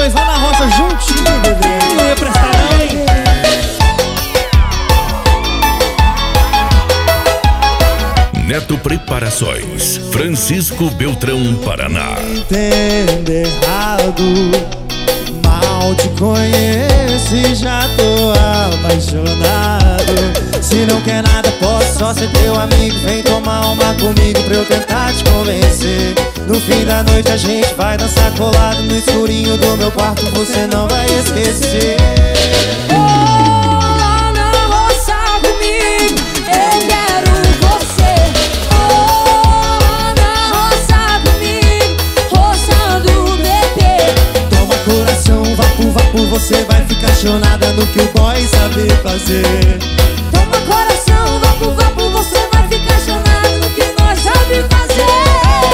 dois lá na roça juntinho, bebê. Não ia prestar não, hein? Neto Preparações, Francisco Beltrão, Paraná. Entendo errado, mal te conheço e já tô apaixonado. Se não quer nada, posso só ser teu amigo. Vem tomar uma comigo pra eu tentar te convencer. No fim da noite a gente vai dançar colado no escurinho do meu quarto, você não vai esquecer. Você vai ficar chonada no que o boy sabe fazer. Toma coração, vapo, vapo, você vai ficar chonada no que nós sabe fazer.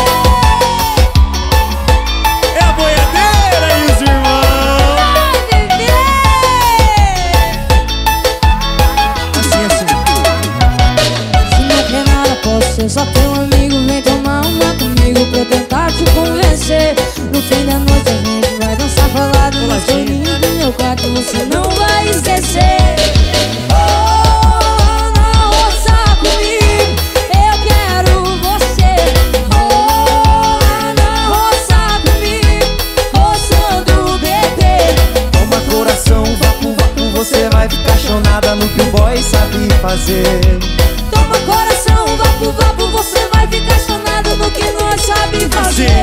É a boiadeira e os irmãos. Ai, bebê. Assim. Se não quer nada, posso ser só teu amigo. Vem tomar uma comigo pra eu tentar te convencer. No fim da noite a gente vai dançar falado no escurinho do meu quarto, você não vai esquecer. Oh, na roça comigo, eu quero você. Oh, na roça comigo, roçando o bebê. Toma coração, vapo, vapo, você vai ficar chonada no que o boy sabe fazer. Toma coração, vapo, vapo, você vai ficar chonado no que nós sabe fazer.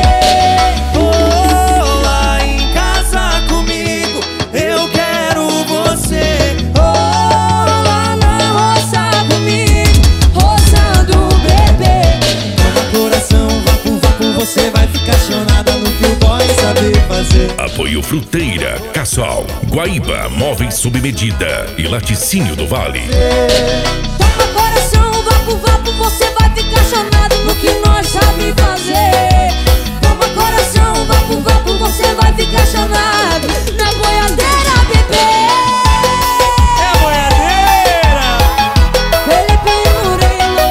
Lá em casa comigo, eu quero você. Lá na roça comigo, roçando o bebê. Toma coração, vapo, vapo, você vai ficar chonada no que o boy sabe fazer. Apoio Fruteira, Cassol, Guaíba, Móveis Sob Medida e Laticínio do Vale. Toma coração, vapo, vapo, você vai ficar chonado no que nós sabe fazer. Toma coração, vapo, vapo, você vai ficar chonado na boiadeira, bebê. É a boiadeira. Felipe Murilo.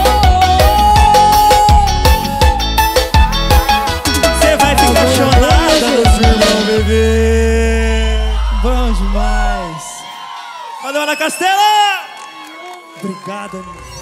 Você vai ficar chonada nos irmãos, bebê. Bom demais. Valeu, Ana Castela. Obrigado, amigo.